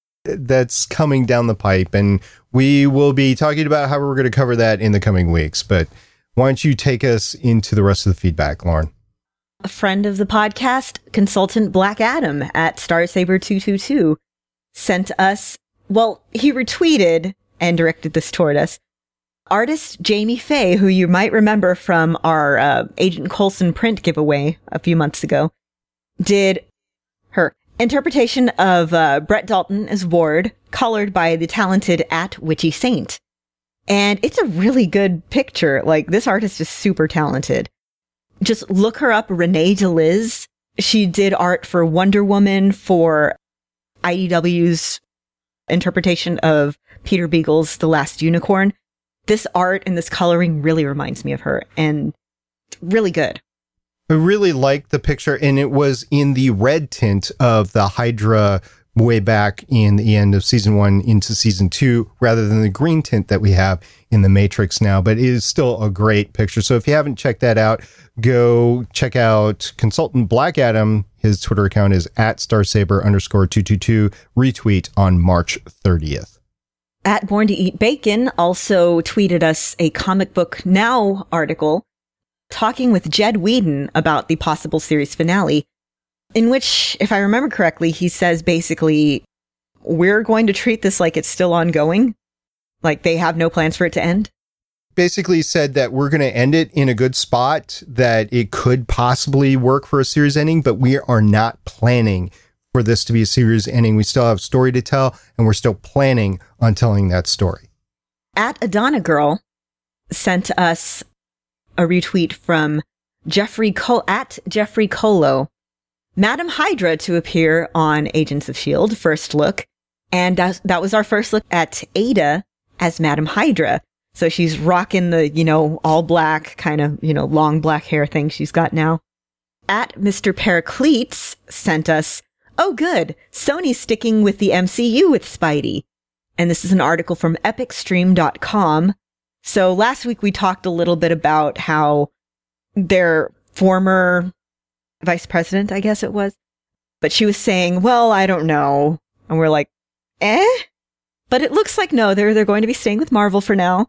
that's coming down the pipe, and we will be talking about how we're going to cover that in the coming weeks. But why don't you take us into the rest of the feedback, Lauren? A friend of the podcast, consultant Black Adam at Star Saber two two two, sent us, well, he retweeted and directed this toward us. Artist Jamie Faye, who you might remember from our uh, Agent Coulson print giveaway a few months ago, did her interpretation of uh, Brett Dalton as Ward, colored by the talented at Witchy Saint. And it's a really good picture. Like, this artist is super talented. Just look her up, Renee DeLiz. She did art for Wonder Woman, for I D W's interpretation of Peter Beagle's The Last Unicorn. This art and this coloring really reminds me of her, and really good. I really liked the picture, and it was in the red tint of the Hydra way back in the end of season one into season two, rather than the green tint that we have in the Matrix now. But it is still a great picture. So if you haven't checked that out, go check out Consultant Black Adam. His Twitter account is at Starsaber underscore two two two. Retweet on March thirtieth. At Born to Eat Bacon also tweeted us a Comic Book Now article talking with Jed Whedon about the possible series finale, in which, if I remember correctly, he says basically, we're going to treat this like it's still ongoing. Like, they have no plans for it to end. Basically said that we're going to end it in a good spot, that it could possibly work for a series ending, but we are not planning for this to be a series ending. We still have a story to tell, and we're still planning on telling that story. At Adana Girl sent us a retweet from Jeffrey Col- at Jeffrey Colo. Madam Hydra to appear on Agents of S H I E L D, first look. And that, that was our first look at Ada as Madam Hydra. So she's rocking the, you know, all black, kind of, you know, long black hair thing she's got now. At Mister Pericletes sent us, oh good, Sony's sticking with the M C U with Spidey. And this is an article from epic stream dot com. So last week we talked a little bit about how their former vice president, I guess it was, but she was saying, well, I don't know. And we're like, eh? But it looks like no, they're, they're going to be staying with Marvel for now.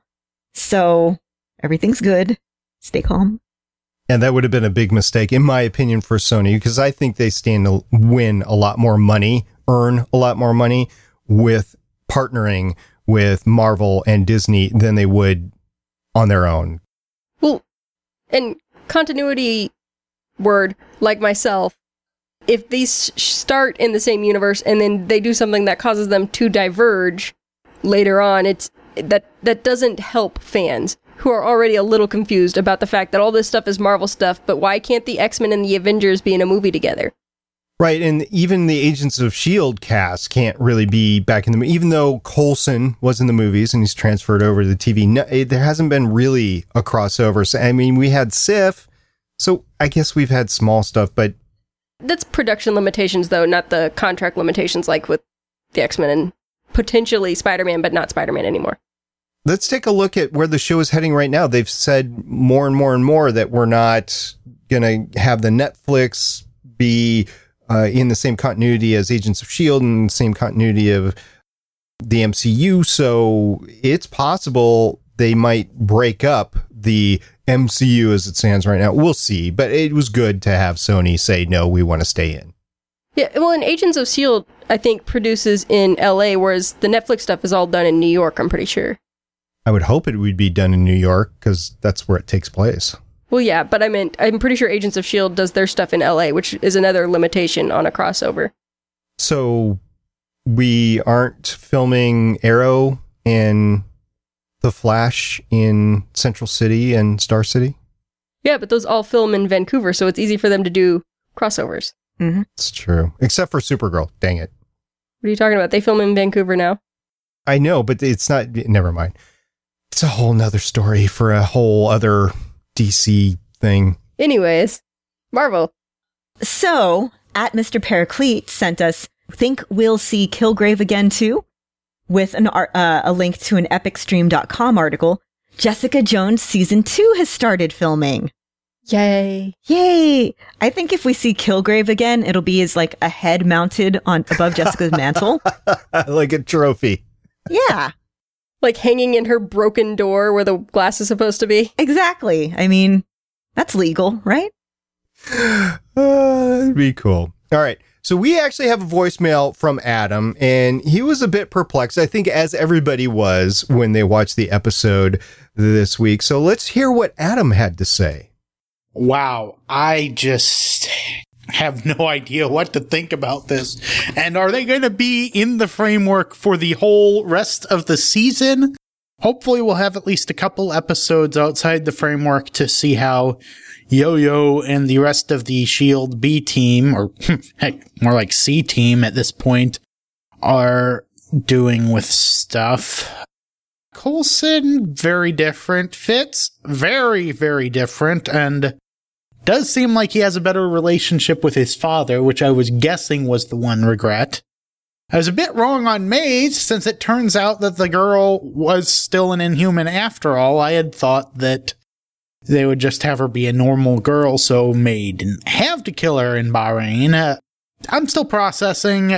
So everything's good. Stay calm. And that would have been a big mistake, in my opinion, for Sony, because I think they stand to win a lot more money, earn a lot more money with partnering with Marvel and Disney than they would on their own. Well, and continuity word, like myself, if these sh- start in the same universe and then they do something that causes them to diverge later on, it's that that doesn't help fans who are already a little confused about the fact that all this stuff is Marvel stuff, but why can't the X-Men and the Avengers be in a movie together? Right, and even the Agents of S H I E L D cast can't really be back in the movie, even though Coulson was in the movies and he's transferred over to the T V. No, it, there hasn't been really a crossover. So, I mean, we had Sif, so I guess we've had small stuff, but... That's production limitations, though, not the contract limitations like with the X-Men and potentially Spider-Man, but not Spider-Man anymore. Let's take a look at where the show is heading right now. They've said more and more and more that we're not going to have the Netflix be... Uh, in the same continuity as Agents of S H I E L D and the same continuity of the M C U. So it's possible they might break up the M C U as it stands right now. We'll see. But it was good to have Sony say, no, we want to stay in. Yeah, well, and Agents of S H I E L D, I think, produces in L A, whereas the Netflix stuff is all done in New York, I'm pretty sure. I would hope it would be done in New York because that's where it takes place. Well, yeah, but I meant, I'm pretty sure Agents of S H I E L D does their stuff in L A, which is another limitation on a crossover. So we aren't filming Arrow and The Flash in Central City and Star City? Yeah, but those all film in Vancouver, so it's easy for them to do crossovers. Mm-hmm. It's true. Except for Supergirl. Dang it. What are you talking about? They film in Vancouver now? I know, but it's not... Never mind. It's a whole nother story for a whole other... D C thing. Anyways, Marvel. So, at Mister Periclete sent us, think we'll see Kilgrave again too? With an uh, a link to an epic stream dot com article. Jessica Jones season two has started filming. Yay. Yay! I think if we see Kilgrave again, it'll be as like a head mounted on above Jessica's mantle. Like a trophy. Yeah. Like hanging in her broken door where the glass is supposed to be. Exactly. I mean, that's legal, right? Uh, that'd be cool. All right. So we actually have a voicemail from Adam, and he was a bit perplexed, I think, as everybody was when they watched the episode this week. So let's hear what Adam had to say. Wow, I just have no idea what to think about this. And are they going to be in the framework for the whole rest of the season? Hopefully we'll have at least a couple episodes outside the framework to see how Yo-Yo and the rest of the S H I E L D B team, or heck, more like C team at this point, are doing with stuff. Coulson, very different. Fitz, very, very different, and does seem like he has a better relationship with his father, which I was guessing was the one regret. I was a bit wrong on Maze, since it turns out that the girl was still an Inhuman after all. I had thought that they would just have her be a normal girl, so May didn't have to kill her in Bahrain. Uh, I'm still processing.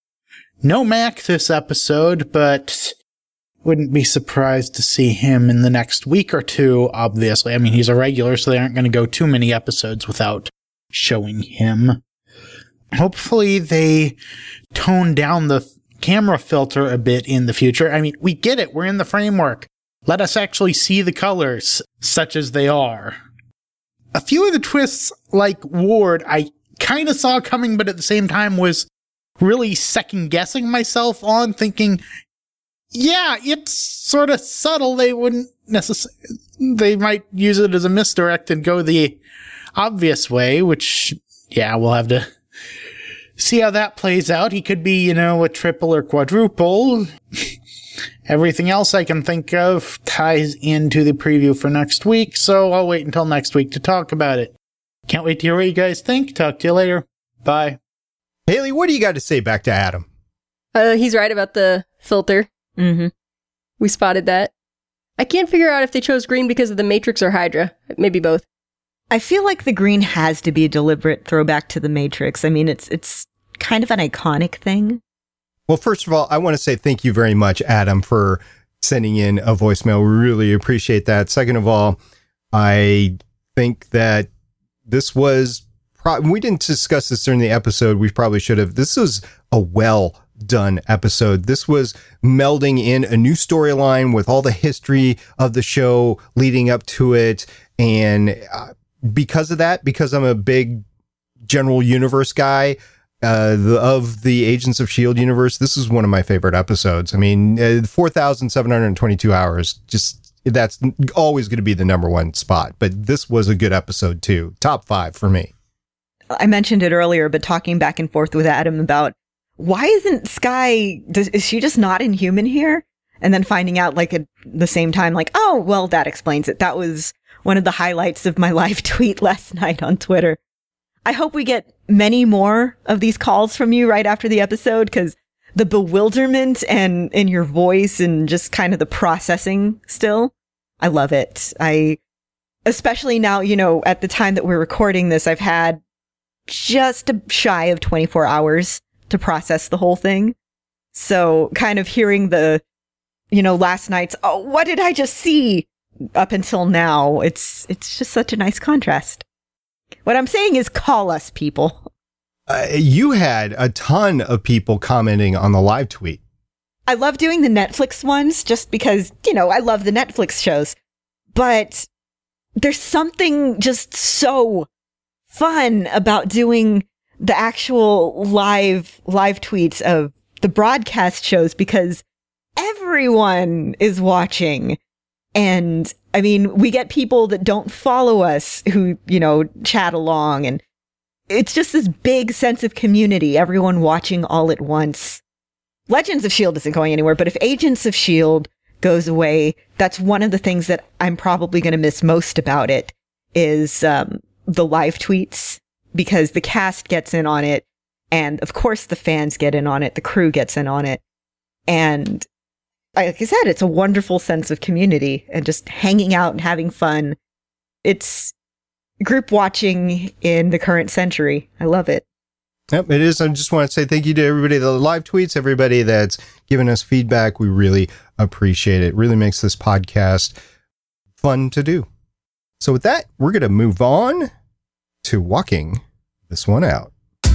No Mac this episode, but wouldn't be surprised to see him in the next week or two, obviously. I mean, he's a regular, so they aren't going to go too many episodes without showing him. Hopefully they tone down the camera filter a bit in the future. I mean, we get it. We're in the framework. Let us actually see the colors, such as they are. A few of the twists, like Ward, I kind of saw coming, but at the same time was really second-guessing myself on, thinking, yeah, it's sort of subtle. They wouldn't necessarily, they might use it as a misdirect and go the obvious way, which, yeah, we'll have to see how that plays out. He could be, you know, a triple or quadruple. Everything else I can think of ties into the preview for next week, so I'll wait until next week to talk about it. Can't wait to hear what you guys think. Talk to you later. Bye. Haley, what do you got to say back to Adam? Uh, he's right about the filter. Mm-hmm. We spotted that. I can't figure out if they chose green because of the Matrix or Hydra. Maybe both. I feel like the green has to be a deliberate throwback to the Matrix. I mean, it's it's kind of an iconic thing. Well, first of all, I want to say thank you very much, Adam, for sending in a voicemail. We really appreciate that. Second of all, I think that this was, pro- we didn't discuss this during the episode. We probably should have. This was a well done episode. This was melding in a new storyline with all the history of the show leading up to it. And uh, because of that, because I'm a big general universe guy, Uh, the, of the Agents of S H I E L D universe, this is one of my favorite episodes. I mean, uh, four thousand seven hundred twenty-two hours, just that's always going to be the number one spot. But this was a good episode too. Top five for me. I mentioned it earlier, but talking back and forth with Adam about why isn't Skye, does, is she just not Inhuman here? And then finding out like at the same time, like, oh, well, that explains it. That was one of the highlights of my live tweet last night on Twitter. I hope we get many more of these calls from you right after the episode, because the bewilderment and in your voice and just kind of the processing still, I love it. I, especially now, you know, at the time that we're recording this, I've had just a shy of twenty-four hours to process the whole thing. So kind of hearing the, you know, last night's, oh, what did I just see up until now? It's, it's just such a nice contrast. What I'm saying is call us, people. Uh, you had a ton of people commenting on the live tweet. I love doing the Netflix ones just because, you know, I love the Netflix shows. But there's something just so fun about doing the actual live live tweets of the broadcast shows, because everyone is watching. And I mean, we get people that don't follow us who, you know, chat along, and it's just this big sense of community, everyone watching all at once. Legends of S H I E L D isn't going anywhere, but if Agents of S H I E L D goes away, that's one of the things that I'm probably going to miss most about it is um, the live tweets, because the cast gets in on it. And of course the fans get in on it. The crew gets in on it. And like I said, it's a wonderful sense of community and just hanging out and having fun. It's group watching in the current century. I love it. Yep, it is. I just want to say thank you to everybody that live tweets, everybody that's given us feedback. We really appreciate it. It really makes this podcast fun to do. So with that, we're going to move on to walking this one out.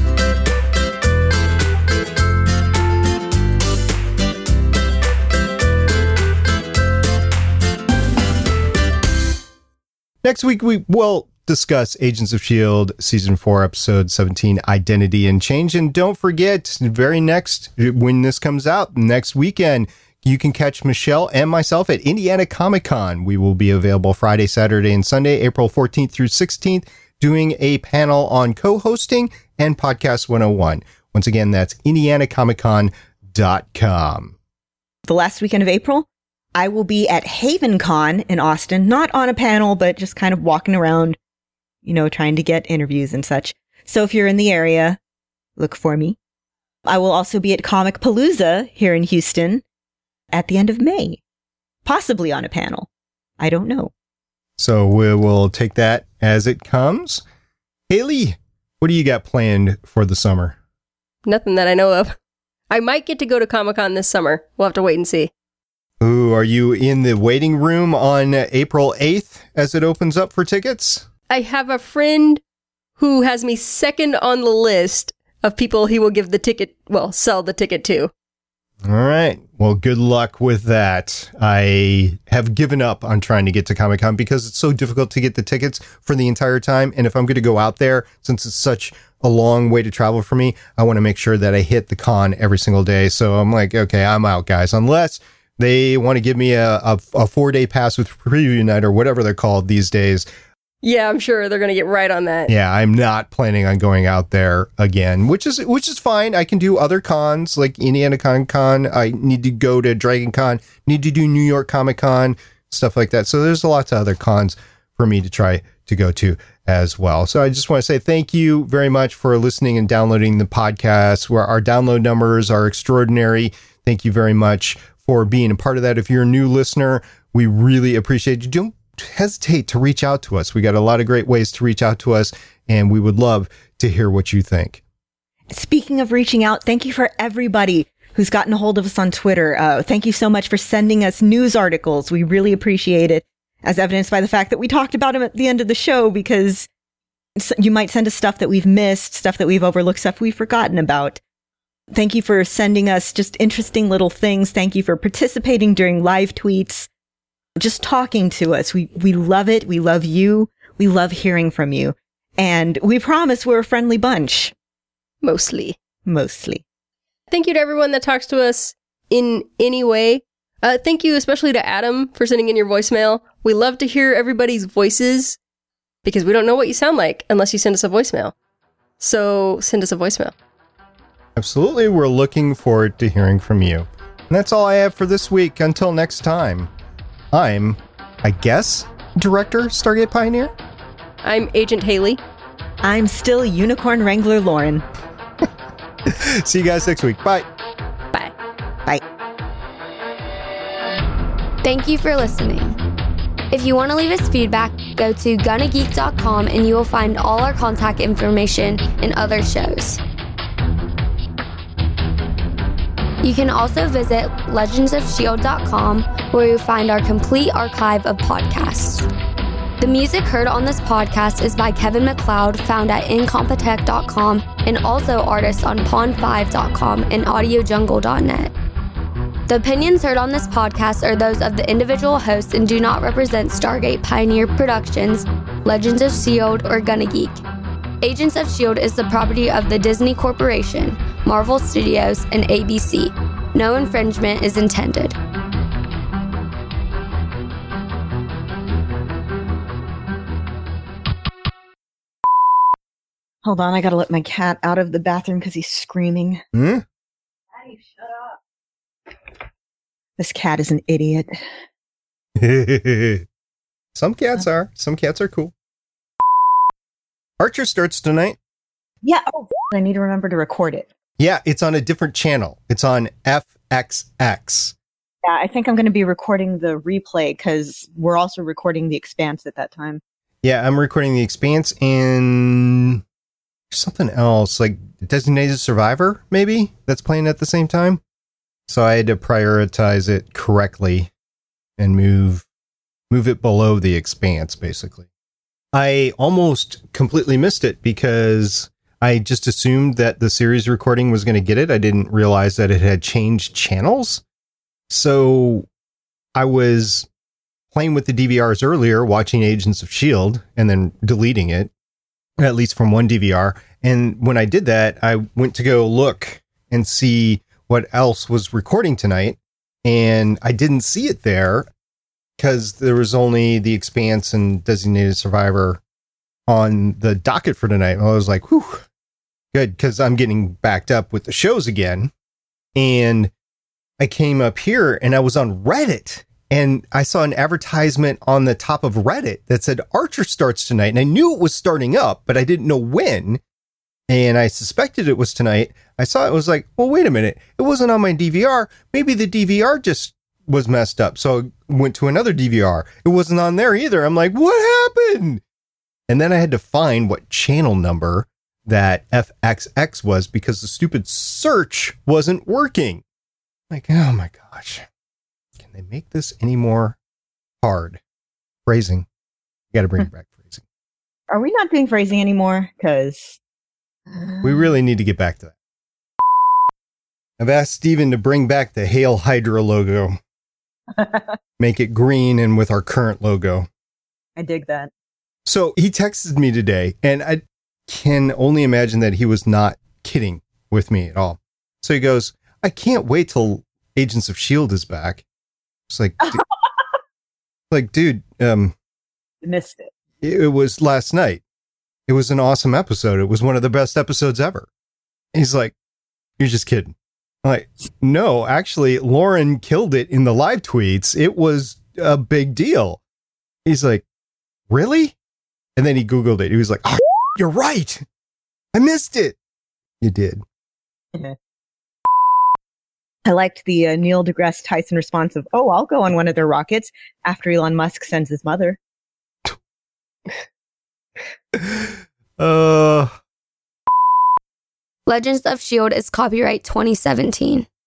Next week, we will discuss Agents of S H I E L D Season four, Episode seventeen, Identity and Change. And don't forget, very next, when this comes out, next weekend, you can catch Michelle and myself at Indiana Comic Con. We will be available Friday, Saturday, and Sunday, April fourteenth through sixteenth, doing a panel on co-hosting and Podcast one oh one. Once again, that's indiana comic con dot com. The last weekend of April, I will be at HavenCon in Austin, not on a panel, but just kind of walking around, you know, trying to get interviews and such. So if you're in the area, look for me. I will also be at Comic Palooza here in Houston at the end of May, possibly on a panel. I don't know. So we will take that as it comes. Haley, what do you got planned for the summer? Nothing that I know of. I might get to go to Comic-Con this summer. We'll have to wait and see. Ooh, are you in the waiting room on April eighth as it opens up for tickets? I have a friend who has me second on the list of people he will give the ticket, well, sell the ticket to. All right. Well, good luck with that. I have given up on trying to get to Comic-Con because it's so difficult to get the tickets for the entire time. And if I'm going to go out there, since it's such a long way to travel for me, I want to make sure that I hit the con every single day. So I'm like, okay, I'm out, guys, unless they want to give me a, a, a four-day pass with preview night or whatever they're called these days. Yeah, I'm sure they're going to get right on that. Yeah, I'm not planning on going out there again, which is which is fine. I can do other cons like Indiana Comic Con. I need to go to Dragon Con, need to do New York Comic Con, stuff like that. So there's lots of other cons for me to try to go to as well. So I just want to say thank you very much for listening and downloading the podcast, where our download numbers are extraordinary. Thank you very much for being a part of that. If you're a new listener, we really appreciate you. Don't hesitate to reach out to us. We got a lot of great ways to reach out to us, and we would love to hear what you think. Speaking of reaching out, thank you for everybody who's gotten a hold of us on Twitter. Uh, thank you so much for sending us news articles. We really appreciate it, as evidenced by the fact that we talked about them at the end of the show, because you might send us stuff that we've missed, stuff that we've overlooked, stuff we've forgotten about. Thank you for sending us just interesting little things. Thank you for participating during live tweets, just talking to us. We we love it. We love you. We love hearing from you. And we promise we're a friendly bunch. Mostly. Mostly. Thank you to everyone that talks to us in any way. Uh, thank you especially to Adam for sending in your voicemail. We love to hear everybody's voices because we don't know what you sound like unless you send us a voicemail. So send us a voicemail. Absolutely. We're looking forward to hearing from you. And that's all I have for this week. Until next time, I'm, I guess, Director Stargate Pioneer. I'm Agent Haley. I'm still Unicorn Wrangler Lauren. See you guys next week. Bye. Bye. Bye. Thank you for listening. If you want to leave us feedback, go to gonna geek dot com and you will find all our contact information and other shows. You can also visit legends of shield dot com, where you'll find our complete archive of podcasts. The music heard on this podcast is by Kevin MacLeod, found at incompetech dot com, and also artists on pond five dot com and audio jungle dot net. The opinions heard on this podcast are those of the individual hosts and do not represent Stargate Pioneer Productions, Legends of S H I E L D, or Gonna Geek. Agents of S H I E L D is the property of the Disney Corporation, Marvel Studios, and A B C. No infringement is intended. Hold on, I gotta let my cat out of the bathroom because he's screaming. Hmm? Daddy, shut up. This cat is an idiot. Some cats are. Some cats are cool. Archer starts tonight. Yeah, oh, I need to remember to record it. Yeah, it's on a different channel. It's on F X X. Yeah, I think I'm going to be recording the replay because we're also recording The Expanse at that time. Yeah, I'm recording The Expanse and something else, like Designated Survivor, maybe, that's playing at the same time. So I had to prioritize it correctly and move move it below The Expanse, basically. I almost completely missed it because I just assumed that the series recording was going to get it. I didn't realize that it had changed channels. So I was playing with the D V Rs earlier, watching Agents of S H I E L D, and then deleting it, at least from one D V R. And when I did that, I went to go look and see what else was recording tonight. And I didn't see it there because there was only The Expanse and Designated Survivor on the docket for tonight. I was like, whew, good, because I'm getting backed up with the shows again. And I came up here and I was on Reddit. And I saw an advertisement on the top of Reddit that said Archer starts tonight. And I knew it was starting up, but I didn't know when. And I suspected it was tonight. I saw it, was like, well, wait a minute. It wasn't on my D V R. Maybe the D V R just was messed up. So I went to another D V R. It wasn't on there either. I'm like, what happened? And then I had to find what channel number that F X X was because the stupid search wasn't working. Like, oh my gosh. Can they make this any more hard? Phrasing. You got to bring back phrasing. Are we not doing phrasing anymore? Because we really need to get back to that. I've asked Steven to bring back the Hail Hydra logo. Make it green and with our current logo. I dig that. So he texted me today, and I can only imagine that he was not kidding with me at all. So he goes, I can't wait till Agents of S H I E L D is back. It's like, dude, like, dude, um, You missed it. it, it was last night. It was an awesome episode. It was one of the best episodes ever. He's like, you're just kidding. I'm like, no, actually, Lauren killed it in the live tweets. It was a big deal. He's like, really? And then he Googled it. He was like, oh, you're right. I missed it. You did. I liked the uh, Neil deGrasse Tyson response of, oh, I'll go on one of their rockets after Elon Musk sends his mother. uh, Legends of S H I E L D is copyright twenty seventeen.